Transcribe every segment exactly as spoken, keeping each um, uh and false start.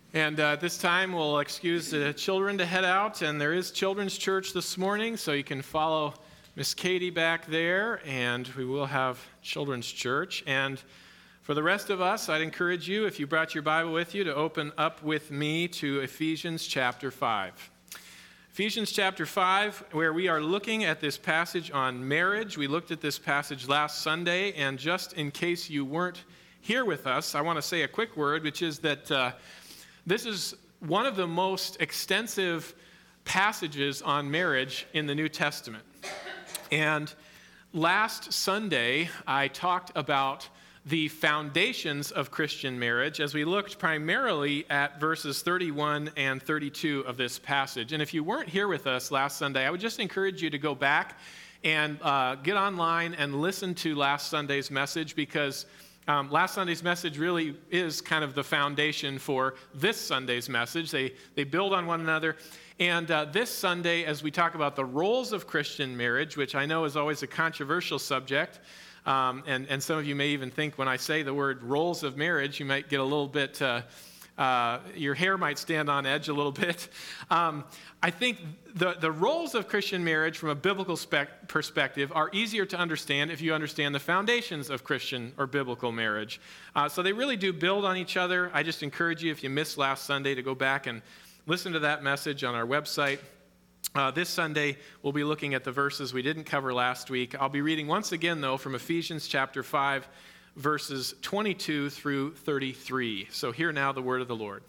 And uh, this time we'll excuse the children to head out, and there is children's church this morning, so you can follow Miss Katie back there, and we will have children's church. And for the rest of us, I'd encourage you, if you brought your Bible with you, to open up with me to Ephesians chapter five. Ephesians chapter five, where we are looking at this passage on marriage. We looked at this passage last Sunday, and just in case you weren't here with us, I want to say a quick word, which is that uh, this is one of the most extensive passages on marriage in the New Testament. And last Sunday, I talked about the foundations of Christian marriage as we looked primarily at verses thirty-one and thirty-two of this passage. And if you weren't here with us last Sunday, I would just encourage you to go back and uh, get online and listen to last Sunday's message, because Um, last Sunday's message really is kind of the foundation for this Sunday's message. They they build on one another. And uh, this Sunday, as we talk about the roles of Christian marriage, which I know is always a controversial subject, um, and, and some of you may even think when I say the word roles of marriage, you might get a little bit, uh, uh, your hair might stand on edge a little bit. Um, I think the, the roles of Christian marriage from a biblical spec- perspective are easier to understand if you understand the foundations of Christian or biblical marriage. Uh, so they really do build on each other. I just encourage you, if you missed last Sunday, to go back and listen to that message on our website. Uh, this Sunday, we'll be looking at the verses we didn't cover last week. I'll be reading once again, though, from Ephesians chapter five, verses twenty-two through thirty-three. So hear now the word of the Lord.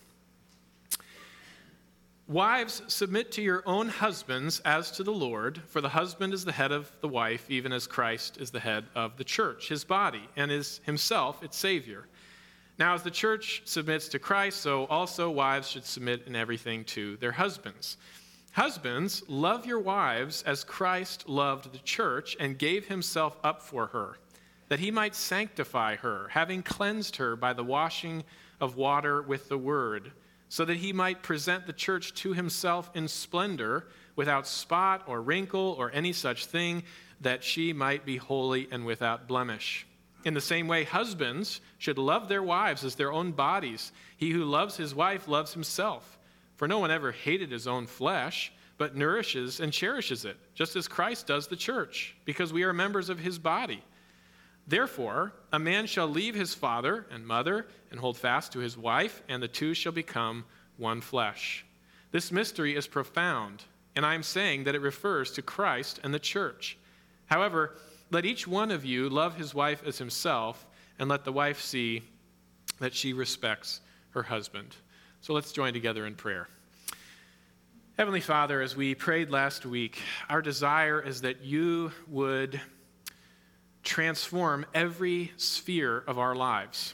Wives, submit to your own husbands as to the Lord, for the husband is the head of the wife, even as Christ is the head of the church, his body, and is himself its Savior. Now, as the church submits to Christ, so also wives should submit in everything to their husbands. Husbands, love your wives as Christ loved the church and gave himself up for her, that he might sanctify her, having cleansed her by the washing of water with the word, so that he might present the church to himself in splendor, without spot or wrinkle or any such thing, that she might be holy and without blemish. In the same way, husbands should love their wives as their own bodies. He who loves his wife loves himself. For no one ever hated his own flesh, but nourishes and cherishes it, just as Christ does the church, because we are members of his body. Therefore, a man shall leave his father and mother and hold fast to his wife, and the two shall become one flesh. This mystery is profound, and I am saying that it refers to Christ and the church. However, let each one of you love his wife as himself, and let the wife see that she respects her husband. So let's join together in prayer. Heavenly Father, as we prayed last week, our desire is that you would transform every sphere of our lives.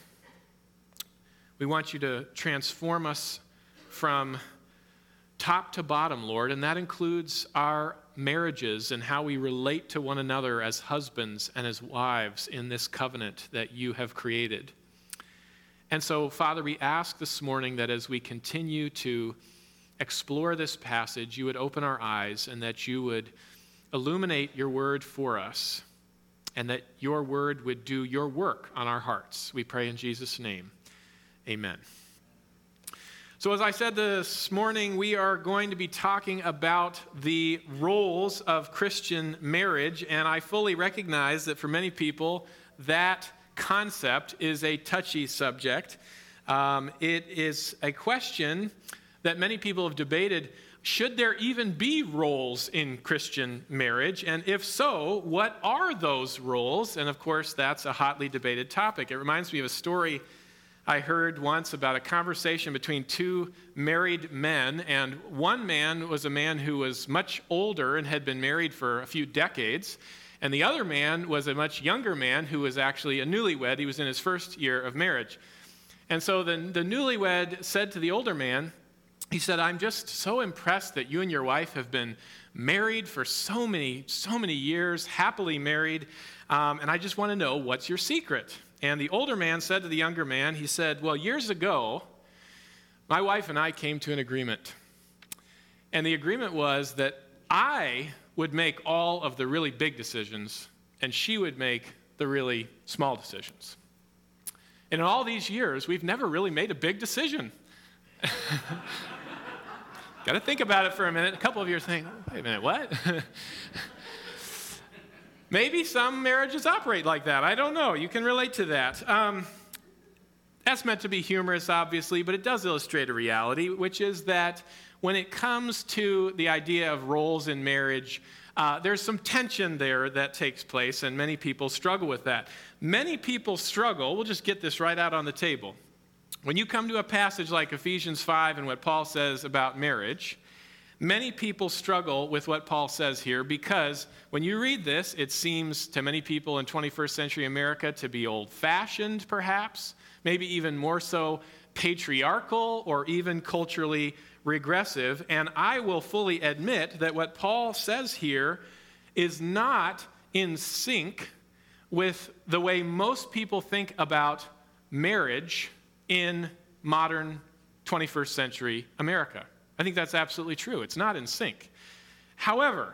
We want you to transform us from top to bottom, Lord, and that includes our marriages and how we relate to one another as husbands and as wives in this covenant that you have created. And so, Father, we ask this morning that as we continue to explore this passage, you would open our eyes and that you would illuminate your word for us, and that your word would do your work on our hearts. We pray in Jesus' name. Amen. So as I said this morning, we are going to be talking about the roles of Christian marriage, and I fully recognize that for many people, that concept is a touchy subject. Um, it is a question that many people have debated. Should there even be roles in Christian marriage? And if so, what are those roles? And of course, that's a hotly debated topic. It reminds me of a story I heard once about a conversation between two married men, and one man was a man who was much older and had been married for a few decades, and the other man was a much younger man who was actually a newlywed. He was in his first year of marriage. And so the, the newlywed said to the older man, he said, "I'm just so impressed that you and your wife have been married for so many, so many years, happily married, um, and I just want to know, what's your secret?" And the older man said to the younger man, he said, "Well, years ago, my wife and I came to an agreement. And the agreement was that I would make all of the really big decisions, and she would make the really small decisions. And in all these years, we've never really made a big decision. Got to think about it for a minute. A couple of you are saying, wait a minute, what? Maybe some marriages operate like that. I don't know. You can relate to that. Um, that's meant to be humorous, obviously, but it does illustrate a reality, which is that when it comes to the idea of roles in marriage, uh, there's some tension there that takes place, and many people struggle with that. Many people struggle, we'll just get this right out on the table. When you come to a passage like Ephesians five and what Paul says about marriage, many people struggle with what Paul says here because when you read this, it seems to many people in twenty-first century America to be old-fashioned, perhaps, maybe even more so patriarchal or even culturally regressive. And I will fully admit that what Paul says here is not in sync with the way most people think about marriage in modern twenty-first century America. I think that's absolutely true. It's not in sync. However,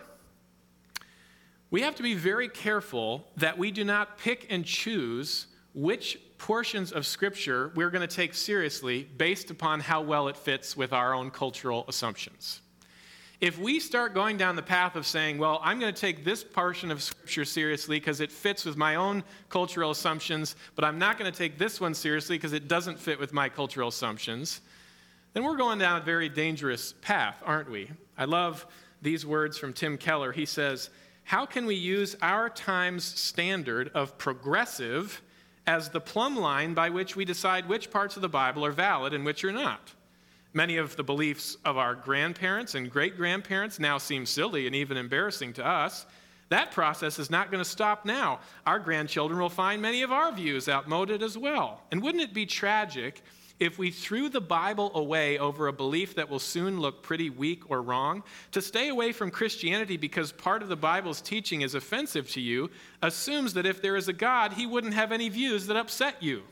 we have to be very careful that we do not pick and choose which portions of Scripture we're going to take seriously based upon how well it fits with our own cultural assumptions. If we start going down the path of saying, well, I'm going to take this portion of Scripture seriously because it fits with my own cultural assumptions, but I'm not going to take this one seriously because it doesn't fit with my cultural assumptions, then we're going down a very dangerous path, aren't we? I love these words from Tim Keller. He says, how can we use our time's standard of progressive as the plumb line by which we decide which parts of the Bible are valid and which are not? Many of the beliefs of our grandparents and great-grandparents now seem silly and even embarrassing to us. That process is not going to stop now. Our grandchildren will find many of our views outmoded as well. And wouldn't it be tragic if we threw the Bible away over a belief that will soon look pretty weak or wrong? To stay away from Christianity because part of the Bible's teaching is offensive to you assumes that if there is a God, he wouldn't have any views that upset you.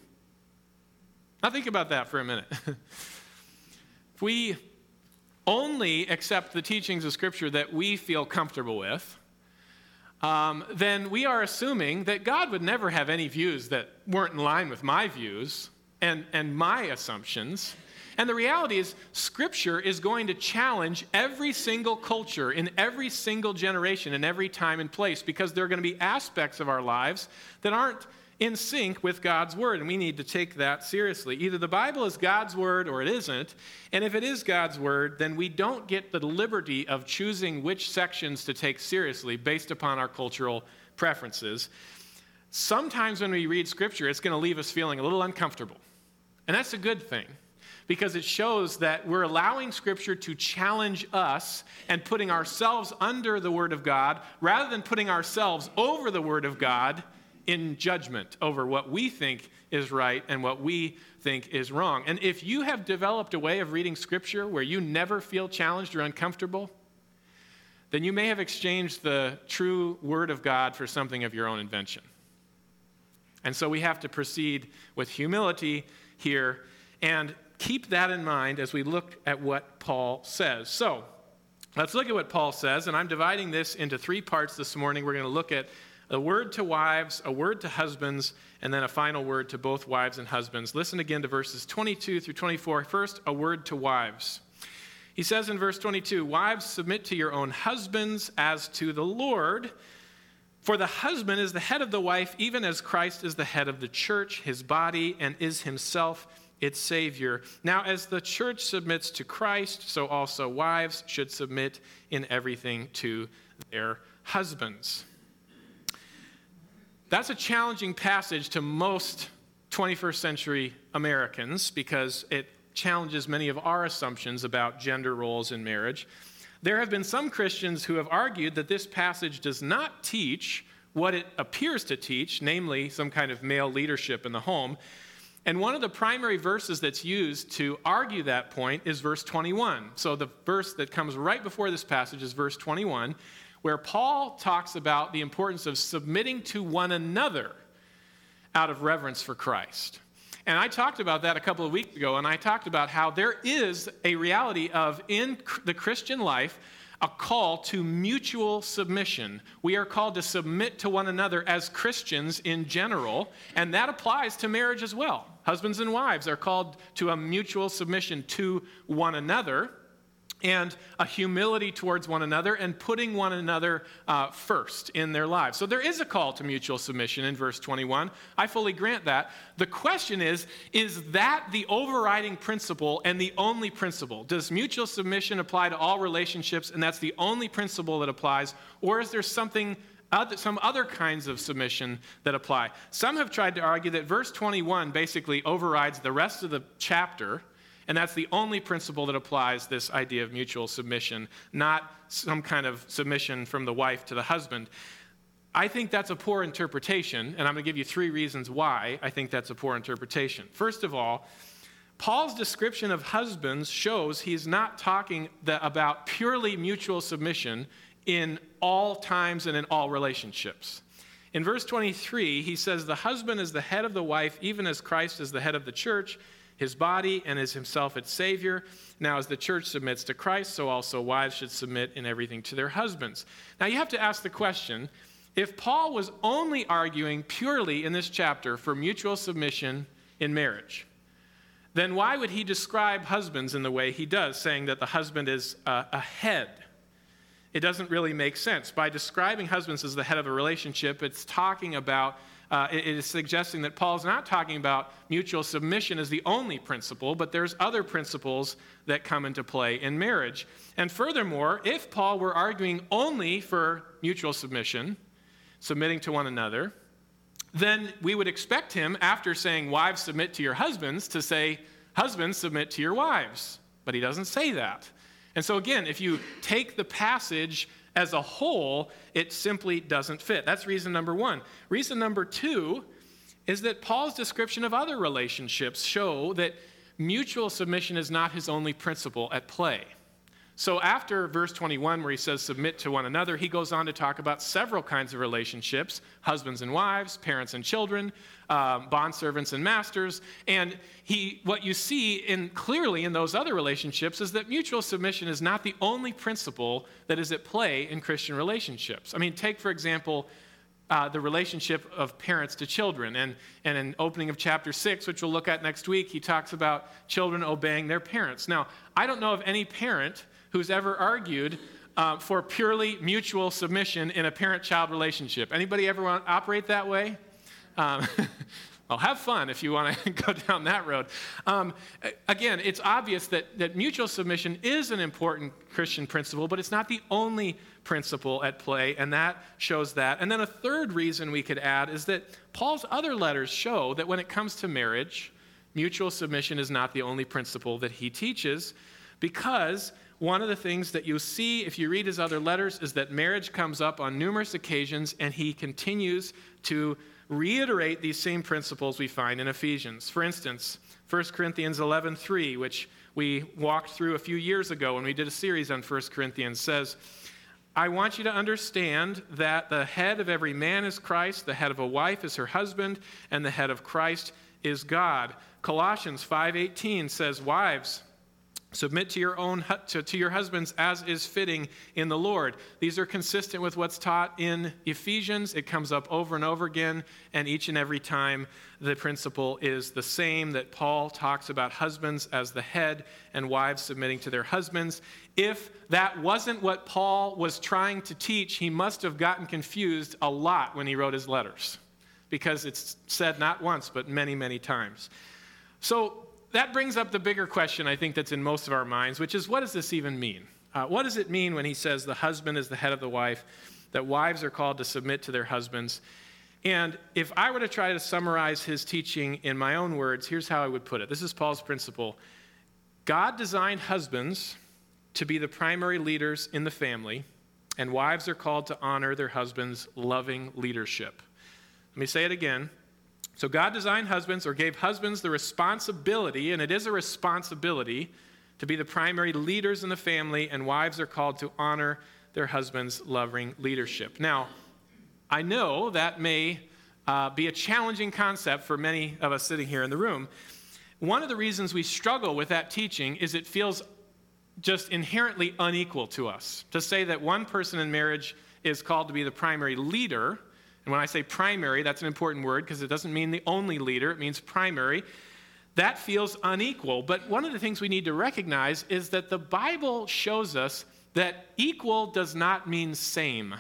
Now think about that for a minute. If we only accept the teachings of Scripture that we feel comfortable with, um, then we are assuming that God would never have any views that weren't in line with my views and, and my assumptions. And the reality is, Scripture is going to challenge every single culture in every single generation in every time and place because there are going to be aspects of our lives that aren't in sync with God's word, and we need to take that seriously. Either the Bible is God's word or it isn't, and if it is God's word, then we don't get the liberty of choosing which sections to take seriously based upon our cultural preferences. Sometimes when we read Scripture, it's going to leave us feeling a little uncomfortable, and that's a good thing because it shows that we're allowing Scripture to challenge us and putting ourselves under the Word of God rather than putting ourselves over the Word of God in judgment over what we think is right and what we think is wrong. And if you have developed a way of reading Scripture where you never feel challenged or uncomfortable, then you may have exchanged the true Word of God for something of your own invention. And so we have to proceed with humility here and keep that in mind as we look at what Paul says. So let's look at what Paul says, and I'm dividing this into three parts this morning. We're going to look at a word to wives, a word to husbands, and then a final word to both wives and husbands. Listen again to verses twenty-two through twenty-four. First, a word to wives. He says in verse twenty-two, "Wives, submit to your own husbands as to the Lord. For the husband is the head of the wife, even as Christ is the head of the church, his body, and is himself its Savior. Now, as the church submits to Christ, so also wives should submit in everything to their husbands." That's a challenging passage to most twenty-first century Americans because it challenges many of our assumptions about gender roles in marriage. There have been some Christians who have argued that this passage does not teach what it appears to teach, namely some kind of male leadership in the home. And one of the primary verses that's used to argue that point is verse twenty-one. So the verse that comes right before this passage is verse twenty-one, where Paul talks about the importance of submitting to one another out of reverence for Christ. And I talked about that a couple of weeks ago, and I talked about how there is a reality of, in the Christian life, a call to mutual submission. We are called to submit to one another as Christians in general, and that applies to marriage as well. Husbands and wives are called to a mutual submission to one another and a humility towards one another and putting one another uh, first in their lives. So there is a call to mutual submission in verse twenty-one. I fully grant that. The question is, is that the overriding principle and the only principle? Does mutual submission apply to all relationships and that's the only principle that applies? Or is there something Other, some other kinds of submission that apply? Some have tried to argue that verse twenty-one basically overrides the rest of the chapter, and that's the only principle that applies, this idea of mutual submission, not some kind of submission from the wife to the husband. I think that's a poor interpretation, and I'm going to give you three reasons why I think that's a poor interpretation. First of all, Paul's description of husbands shows he's not talking the, about purely mutual submission in all times and in all relationships. In verse twenty-three, he says, the husband is the head of the wife, even as Christ is the head of the church, his body, and is himself its Savior. Now, as the church submits to Christ, so also wives should submit in everything to their husbands. Now, you have to ask the question, if Paul was only arguing purely in this chapter for mutual submission in marriage, then why would he describe husbands in the way he does, saying that the husband is a, a head? It doesn't really make sense. By describing husbands as the head of a relationship, it's talking about, uh, it is suggesting that Paul's not talking about mutual submission as the only principle, but there's other principles that come into play in marriage. And furthermore, if Paul were arguing only for mutual submission, submitting to one another, then we would expect him, after saying, wives, submit to your husbands, to say, husbands, submit to your wives. But he doesn't say that. And so again, if you take the passage as a whole, it simply doesn't fit. That's reason number one. Reason number two is that Paul's description of other relationships show that mutual submission is not his only principle at play. So after verse twenty-one, where he says submit to one another, he goes on to talk about several kinds of relationships, husbands and wives, parents and children, um, bondservants and masters. And he, what you see in, clearly in those other relationships is that mutual submission is not the only principle that is at play in Christian relationships. I mean, take, for example, Uh, the relationship of parents to children. And, and in opening of chapter six, which we'll look at next week, he talks about children obeying their parents. Now, I don't know of any parent who's ever argued uh, for purely mutual submission in a parent-child relationship. Anybody ever want to operate that way? Um, well, have fun if you want to go down that road. Um, again, it's obvious that, that mutual submission is an important Christian principle, but it's not the only principle at play, and that shows that. And then a third reason we could add is that Paul's other letters show that when it comes to marriage, mutual submission is not the only principle that he teaches, because one of the things that you see if you read his other letters is that marriage comes up on numerous occasions, and he continues to reiterate these same principles we find in Ephesians. For instance, First Corinthians eleven three, which we walked through a few years ago when we did a series on First Corinthians, says, I want you to understand that the head of every man is Christ, the head of a wife is her husband, and the head of Christ is God. Colossians five eighteen says, wives, submit to your own to, to your husbands as is fitting in the Lord. These are consistent with what's taught in Ephesians. It comes up over and over again, and each and every time the principle is the same, that Paul talks about husbands as the head and wives submitting to their husbands. If that wasn't what Paul was trying to teach, he must have gotten confused a lot when he wrote his letters, because it's said not once, but many, many times. So that brings up the bigger question, I think, that's in most of our minds, which is, what does this even mean? Uh, what does it mean when he says the husband is the head of the wife, that wives are called to submit to their husbands? And if I were to try to summarize his teaching in my own words, here's how I would put it. This is Paul's principle. God designed husbands to be the primary leaders in the family, and wives are called to honor their husbands' loving leadership. Let me say it again. So God designed husbands, or gave husbands the responsibility, and it is a responsibility, to be the primary leaders in the family, and wives are called to honor their husbands' loving leadership. Now, I know that may uh, be a challenging concept for many of us sitting here in the room. One of the reasons we struggle with that teaching is it feels just inherently unequal to us. To say that one person in marriage is called to be the primary leader, and when I say primary, that's an important word because it doesn't mean the only leader, it means primary. that feels unequal. But one of the things we need to recognize is that the Bible shows us that equal does not mean same.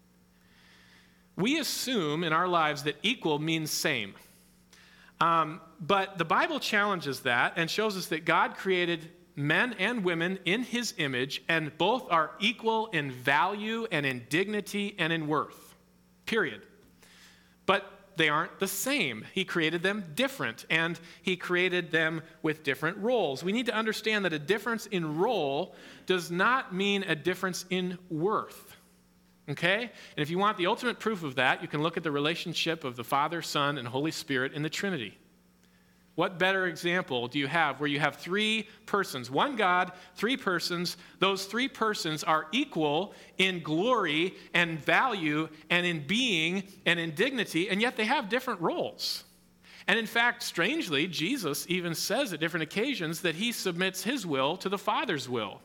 We assume in our lives that equal means same. Um, but the Bible challenges that and shows us that God created men and women in his image, and both are equal in value and in dignity and in worth, period. But they aren't the same. He created them different, and he created them with different roles. We need to understand that a difference in role does not mean a difference in worth. Okay? And if you want the ultimate proof of that, you can look at the relationship of the Father, Son, and Holy Spirit in the Trinity. What better example do you have where you have three persons, one God, three persons? Those three persons are equal in glory and value and in being and in dignity, and yet they have different roles. And in fact, strangely, Jesus even says at different occasions that he submits his will to the Father's will.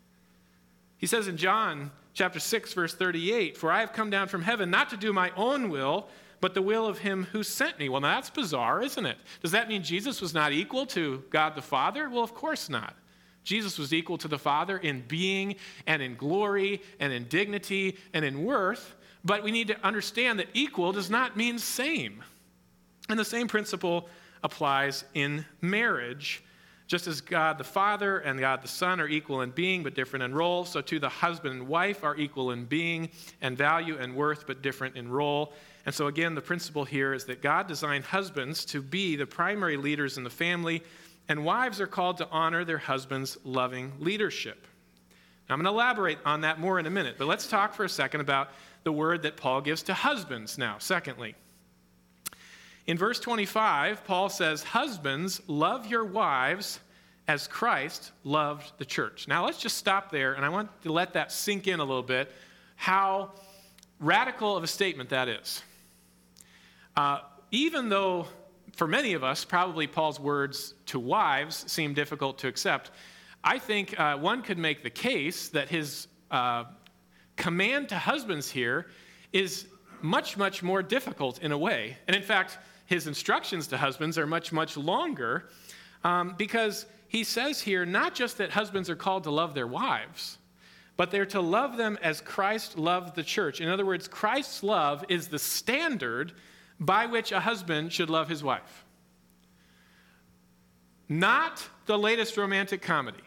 He says in John chapter six, verse thirty-eight, "For I have come down from heaven not to do my own will, but the will of him who sent me." Well, now that's bizarre, isn't it? Does that mean Jesus was not equal to God the Father? Well, of course not. Jesus was equal to the Father in being and in glory and in dignity and in worth, but we need to understand that equal does not mean same. And the same principle applies in marriage. Just as God the Father and God the Son are equal in being but different in role, so too the husband and wife are equal in being and value and worth but different in role. And so again, the principle here is that God designed husbands to be the primary leaders in the family, and wives are called to honor their husband's loving leadership. Now, I'm going to elaborate on that more in a minute, but let's talk for a second about the word that Paul gives to husbands now, secondly. In verse twenty-five, Paul says, "Husbands, love your wives as Christ loved the church." Now, let's just stop there, and I want to let that sink in a little bit, how radical of a statement that is. Uh, even though, for many of us, probably Paul's words to wives seem difficult to accept, I think uh, one could make the case that his uh, command to husbands here is much, much more difficult in a way. And in fact, his instructions to husbands are much, much longer um, because he says here not just that husbands are called to love their wives, but they're to love them as Christ loved the church. In other words, Christ's love is the standard by which a husband should love his wife. Not the latest romantic comedy.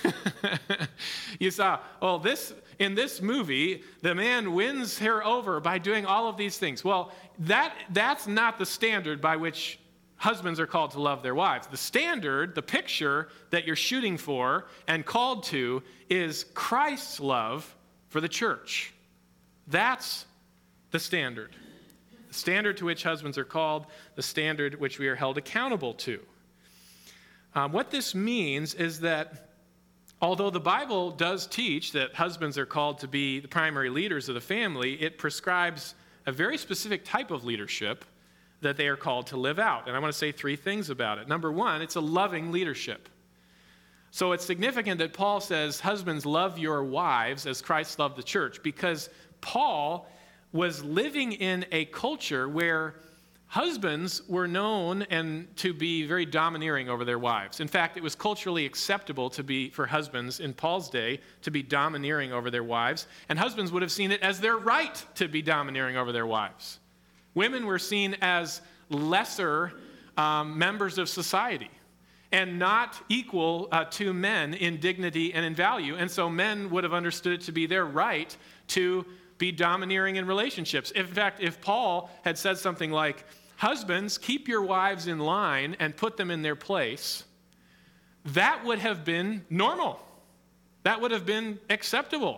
You saw, well, this in this movie, the man wins her over by doing all of these things. Well, that that's not the standard by which husbands are called to love their wives. The standard, the picture that you're shooting for and called to is Christ's love for the church. That's the standard. The standard to which husbands are called, the standard which we are held accountable to. Um, what this means is that although the Bible does teach that husbands are called to be the primary leaders of the family, it prescribes a very specific type of leadership that they are called to live out. And I want to say three things about it. Number one, it's a loving leadership. So it's significant that Paul says, husbands, love your wives as Christ loved the church, because Paul was living in a culture where husbands were known and to be very domineering over their wives. In fact, it was culturally acceptable to be, for husbands in Paul's day, to be domineering over their wives, and husbands would have seen it as their right to be domineering over their wives. Women were seen as lesser um, members of society and not equal uh, to men in dignity and in value. And so men would have understood it to be their right to be domineering in relationships. In fact, if Paul had said something like, husbands, keep your wives in line and put them in their place, that would have been normal. That would have been acceptable.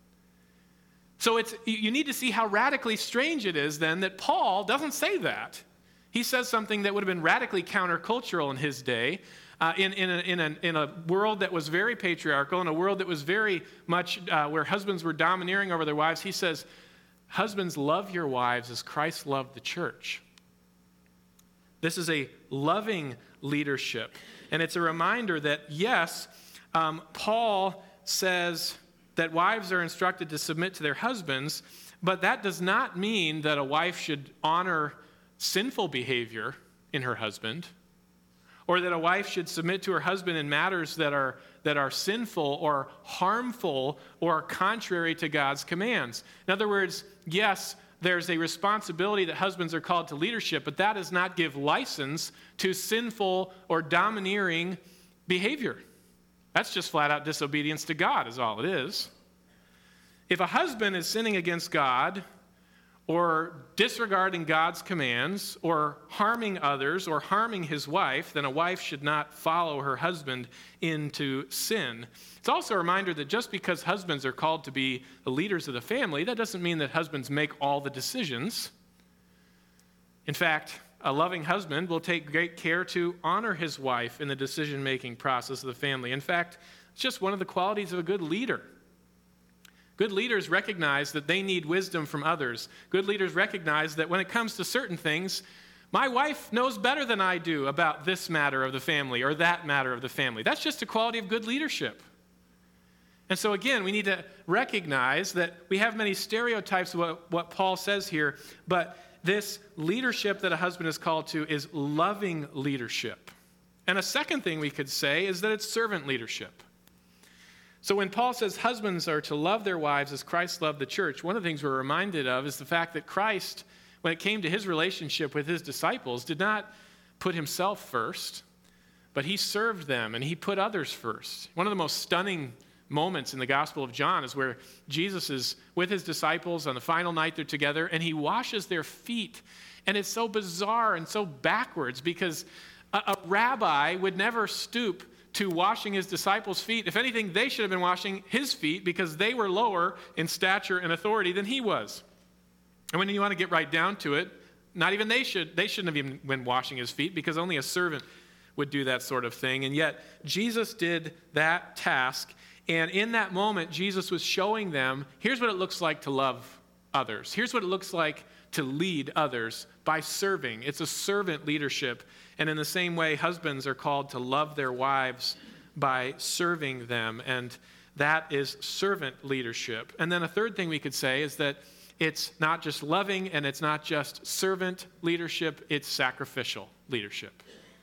So it's, you need to see how radically strange it is then that Paul doesn't say that. He says something that would have been radically countercultural in his day, uh, in, in, a, in, a, in a world that was very patriarchal, in a world that was very much uh, where husbands were domineering over their wives. He says, husbands, love your wives as Christ loved the church. This is a loving leadership. And it's a reminder that, yes, um, Paul says that wives are instructed to submit to their husbands, but that does not mean that a wife should honor sinful behavior in her husband or that a wife should submit to her husband in matters that are, that are sinful or harmful or contrary to God's commands. In other words, yes, there's a responsibility that husbands are called to leadership, but that does not give license to sinful or domineering behavior. That's just flat out disobedience to God is all it is. If a husband is sinning against God or disregarding God's commands or harming others or harming his wife, then a wife should not follow her husband into sin. It's also a reminder that just because husbands are called to be the leaders of the family, that doesn't mean that husbands make all the decisions. In fact, a loving husband will take great care to honor his wife in the decision-making process of the family. In fact, it's just one of the qualities of a good leader. Good leaders recognize that they need wisdom from others. Good leaders recognize that when it comes to certain things, my wife knows better than I do about this matter of the family or that matter of the family. That's just a quality of good leadership. And so again, we need to recognize that we have many stereotypes of what, what Paul says here, but this leadership that a husband is called to is loving leadership. And a second thing we could say is that it's servant leadership. So when Paul says husbands are to love their wives as Christ loved the church, one of the things we're reminded of is the fact that Christ, when it came to his relationship with his disciples, did not put himself first, but he served them and he put others first. One of the most stunning moments in the Gospel of John is where Jesus is with his disciples on the final night they're together and he washes their feet. And it's so bizarre and so backwards because a, a rabbi would never stoop to washing his disciples' feet. If anything, they should have been washing his feet because they were lower in stature and authority than he was. And when you want to get right down to it, not even they should, they shouldn't have even been washing his feet because only a servant would do that sort of thing. And yet, Jesus did that task. And in that moment, Jesus was showing them, here's what it looks like to love others. Here's what it looks like to lead others by serving. It's a servant leadership. And in the same way, husbands are called to love their wives by serving them. And that is servant leadership. And then a third thing we could say is that it's not just loving and it's not just servant leadership, it's sacrificial leadership.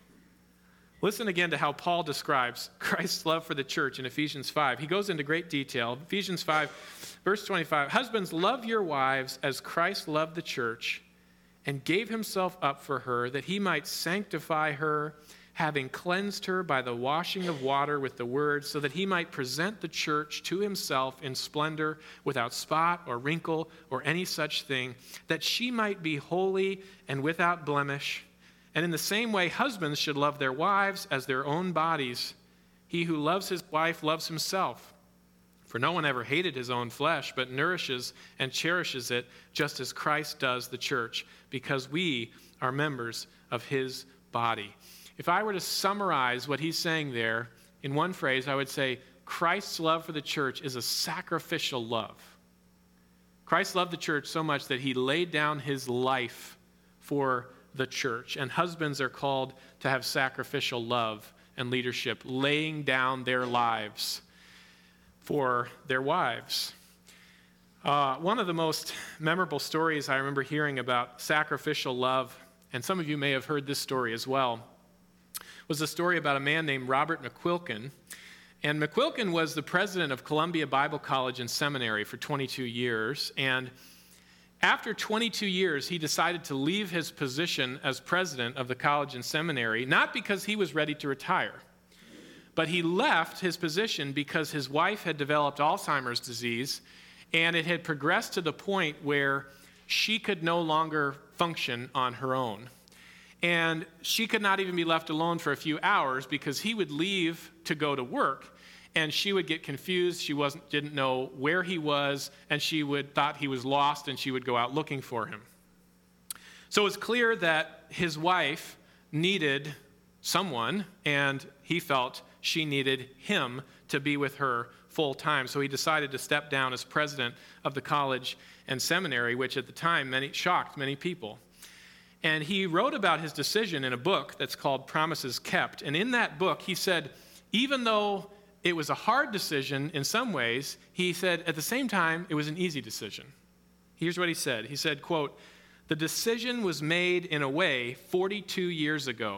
Listen again to how Paul describes Christ's love for the church in Ephesians five. He goes into great detail. Ephesians five, verse twenty-five, husbands, love your wives as Christ loved the church and gave himself up for her, that he might sanctify her, having cleansed her by the washing of water with the word, so that he might present the church to himself in splendor, without spot or wrinkle or any such thing, that she might be holy and without blemish. And in the same way, husbands should love their wives as their own bodies. He who loves his wife loves himself. For no one ever hated his own flesh, but nourishes and cherishes it, just as Christ does the church, because we are members of his body. If I were to summarize what he's saying there in one phrase, I would say Christ's love for the church is a sacrificial love. Christ loved the church so much that he laid down his life for the church. And husbands are called to have sacrificial love and leadership, laying down their lives for their wives. Uh, one of the most memorable stories I remember hearing about sacrificial love, and some of you may have heard this story as well, was a story about a man named Robert McQuilkin. And McQuilkin was the president of Columbia Bible College and Seminary for twenty-two years. And after twenty-two years, he decided to leave his position as president of the college and seminary, not because he was ready to retire, but he left his position because his wife had developed Alzheimer's disease, and it had progressed to the point where she could no longer function on her own. And she could not even be left alone for a few hours because he would leave to go to work, and she would get confused. She wasn't, didn't know where he was, and she would thought he was lost, and she would go out looking for him. So it was clear that his wife needed someone, and he felt she needed him to be with her full time. So he decided to step down as president of the college and seminary, which at the time many, shocked many people. And he wrote about his decision in a book that's called Promises Kept. And in that book, he said, even though it was a hard decision in some ways, he said, at the same time, it was an easy decision. Here's what he said. He said, quote, "The decision was made in a way forty-two years ago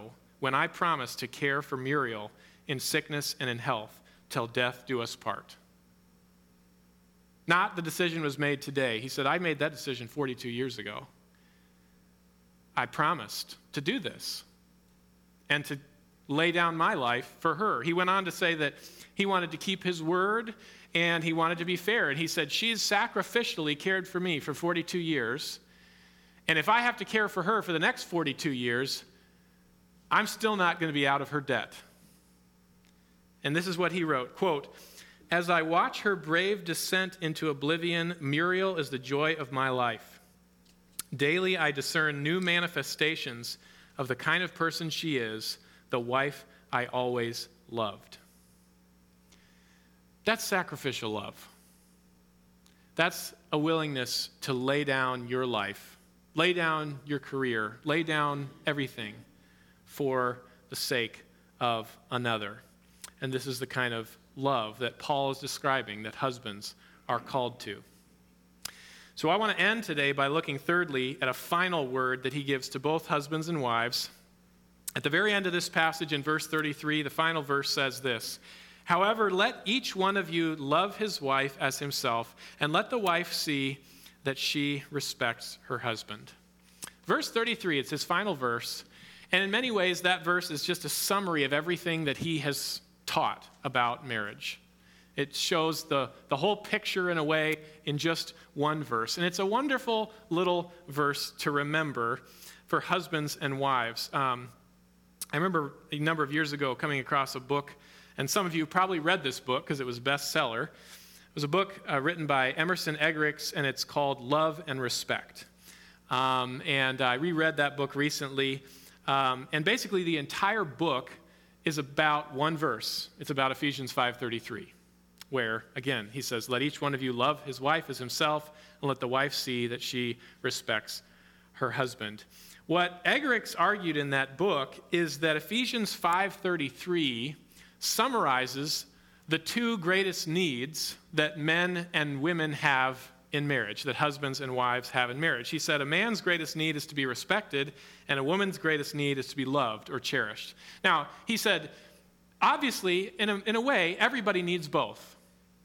when I promised to care for Muriel in sickness and in health till death do us part. Not the decision was made today. He said, I made that decision forty-two years ago. I promised to do this and to lay down my life for her. He went on to say that he wanted to keep his word and he wanted to be fair. And he said, she's sacrificially cared for me for forty-two years. And if I have to care for her for the next forty-two years, I'm still not going to be out of her debt. And this is what he wrote, quote, as I watch her brave descent into oblivion, Muriel is the joy of my life. Daily I discern new manifestations of the kind of person she is, the wife I always loved. That's sacrificial love. That's a willingness to lay down your life, lay down your career, lay down everything for the sake of another. And this is the kind of love that Paul is describing that husbands are called to. So I want to end today by looking thirdly at a final word that he gives to both husbands and wives. At the very end of this passage in verse thirty-three, the final verse says this, however, let each one of you love his wife as himself, and let the wife see that she respects her husband. Verse thirty-three, it's his final verse, and in many ways that verse is just a summary of everything that he has taught about marriage. It shows the, the whole picture in a way in just one verse. And it's a wonderful little verse to remember for husbands and wives. Um, I remember a number of years ago coming across a book, and some of you probably read this book because it was a bestseller. It was a book uh, written by Emerson Eggerichs, and it's called Love and Respect. Um, and I reread that book recently. Um, and basically the entire book is about one verse. It's about Ephesians five thirty-three, where, again, he says, let each one of you love his wife as himself, and let the wife see that she respects her husband. What Eggerichs argued in that book is that Ephesians five thirty-three summarizes the two greatest needs that men and women have in marriage, that husbands and wives have in marriage. He said a man's greatest need is to be respected, and a woman's greatest need is to be loved or cherished. Now, he said, obviously, in a, in a way, everybody needs both.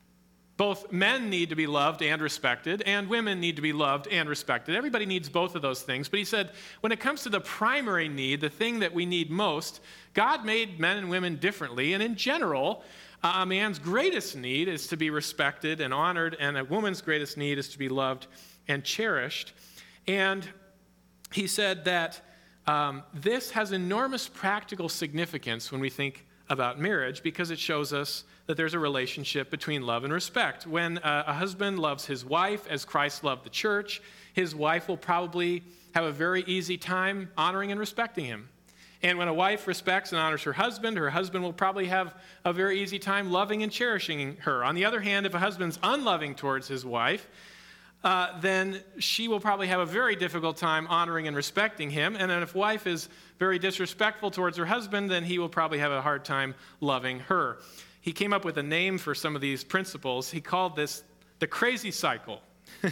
Both men need to be loved and respected, and women need to be loved and respected. Everybody needs both of those things. But he said, when it comes to the primary need, the thing that we need most, God made men and women differently, and in general, a man's greatest need is to be respected and honored, and a woman's greatest need is to be loved and cherished. And he said that um, this has enormous practical significance when we think about marriage, because it shows us that there's a relationship between love and respect. When uh, a husband loves his wife as Christ loved the church, his wife will probably have a very easy time honoring and respecting him. And when a wife respects and honors her husband, her husband will probably have a very easy time loving and cherishing her. On the other hand, if a husband's unloving towards his wife, uh, then she will probably have a very difficult time honoring and respecting him. And then if wife is very disrespectful towards her husband, then he will probably have a hard time loving her. He came up with a name for some of these principles. He called this the crazy cycle.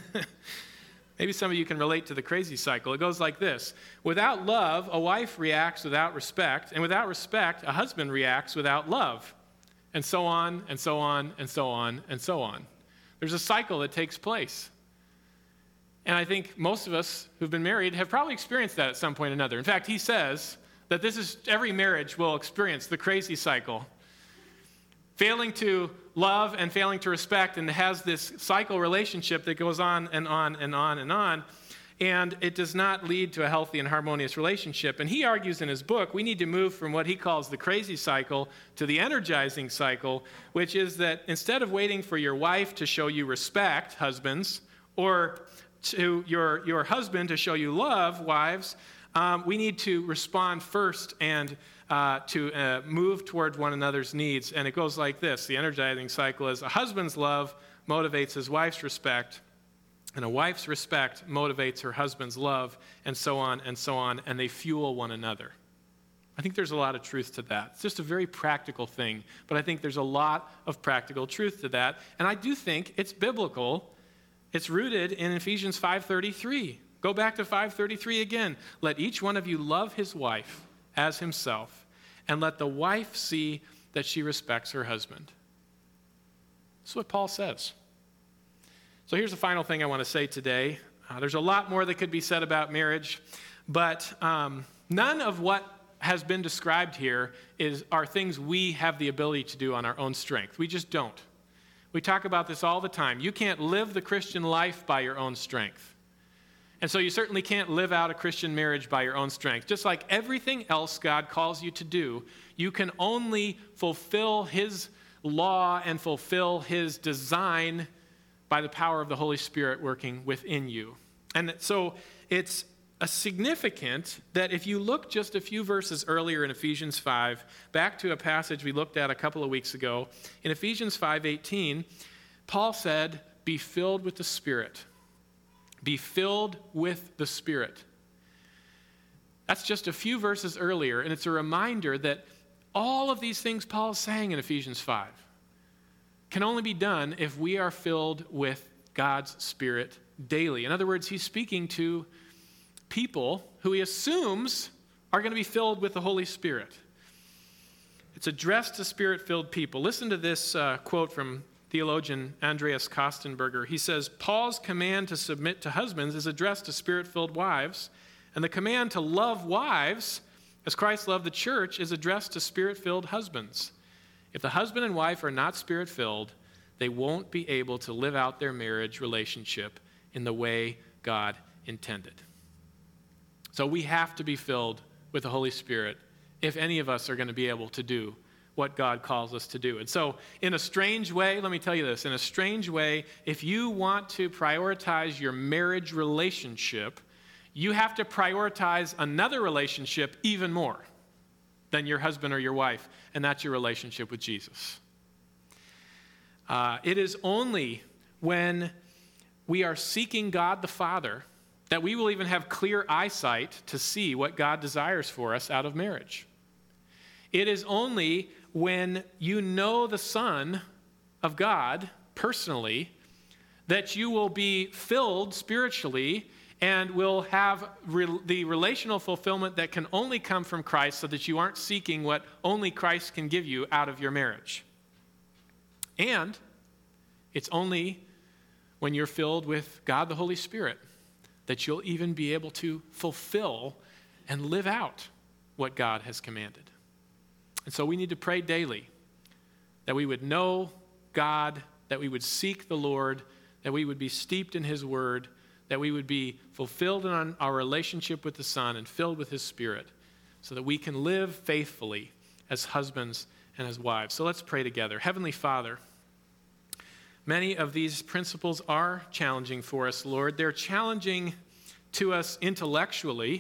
Maybe some of you can relate to the crazy cycle. It goes like this. Without love, a wife reacts without respect, and without respect, a husband reacts without love, and so on, and so on, and so on, and so on. There's a cycle that takes place. And I think most of us who've been married have probably experienced that at some point or another. In fact, he says that this is every marriage will experience the crazy cycle. Failing to love and failing to respect, and it has this cycle relationship that goes on and on and on and on, and it does not lead to a healthy and harmonious relationship. And he argues in his book, we need to move from what he calls the crazy cycle to the energizing cycle, which is that instead of waiting for your wife to show you respect, husbands, or to your, your husband to show you love, wives, um, we need to respond first and Uh, to uh, move toward one another's needs. And it goes like this. The energizing cycle is a husband's love motivates his wife's respect, and a wife's respect motivates her husband's love, and so on and so on, and they fuel one another. I think there's a lot of truth to that. It's just a very practical thing, but I think there's a lot of practical truth to that. And I do think it's biblical. It's rooted in Ephesians five thirty-three. Go back to five thirty-three again. Let each one of you love his wife as himself, and let the wife see that she respects her husband. That's what Paul says. So here's the final thing I want to say today. Uh, there's a lot more that could be said about marriage, but um, none of what has been described here is are things we have the ability to do on our own strength. We just don't. We talk about this all the time. You can't live the Christian life by your own strength. And so you certainly can't live out a Christian marriage by your own strength. Just like everything else God calls you to do, you can only fulfill his law and fulfill his design by the power of the Holy Spirit working within you. And so it's a significant that if you look just a few verses earlier in Ephesians five, back to a passage we looked at a couple of weeks ago, in Ephesians five eighteen, Paul said, be filled with the Spirit. Be filled with the Spirit. That's just a few verses earlier, and it's a reminder that all of these things Paul is saying in Ephesians five can only be done if we are filled with God's Spirit daily. In other words, he's speaking to people who he assumes are going to be filled with the Holy Spirit. It's addressed to Spirit-filled people. Listen to this uh, quote from theologian Andreas Kostenberger. He says, Paul's command to submit to husbands is addressed to Spirit-filled wives, and the command to love wives, as Christ loved the church, is addressed to Spirit-filled husbands. If the husband and wife are not Spirit-filled, they won't be able to live out their marriage relationship in the way God intended. So we have to be filled with the Holy Spirit if any of us are going to be able to do what God calls us to do. And so in a strange way, let me tell you this, in a strange way, if you want to prioritize your marriage relationship, you have to prioritize another relationship even more than your husband or your wife, and that's your relationship with Jesus. Uh, it is only when we are seeking God the Father that we will even have clear eyesight to see what God desires for us out of marriage. It is only when you know the Son of God personally that you will be filled spiritually and will have re- the relational fulfillment that can only come from Christ, so that you aren't seeking what only Christ can give you out of your marriage. And it's only when you're filled with God the Holy Spirit that you'll even be able to fulfill and live out what God has commanded. And so we need to pray daily that we would know God, that we would seek the Lord, that we would be steeped in his word, that we would be fulfilled in our relationship with the Son and filled with his Spirit, so that we can live faithfully as husbands and as wives. So let's pray together. Heavenly Father, many of these principles are challenging for us, Lord. They're challenging to us intellectually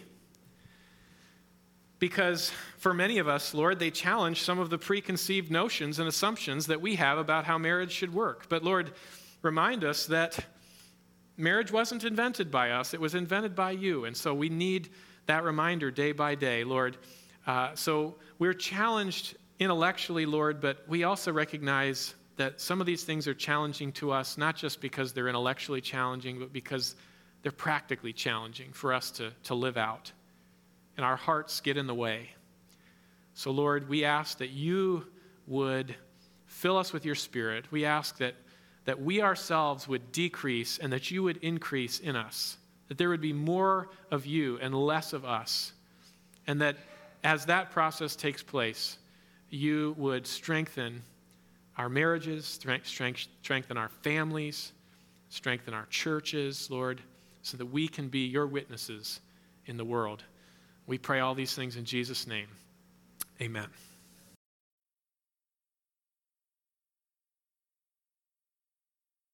because for many of us, Lord, they challenge some of the preconceived notions and assumptions that we have about how marriage should work. But Lord, remind us that marriage wasn't invented by us. It was invented by you. And so we need that reminder day by day, Lord. Uh, so we're challenged intellectually, Lord, but we also recognize that some of these things are challenging to us, not just because they're intellectually challenging, but because they're practically challenging for us to, to live out. And our hearts get in the way. So, Lord, we ask that you would fill us with your Spirit. We ask that, that we ourselves would decrease and that you would increase in us, that there would be more of you and less of us, and that as that process takes place, you would strengthen our marriages, strength, strength, strengthen our families, strengthen our churches, Lord, so that we can be your witnesses in the world. We pray all these things in Jesus' name. Amen.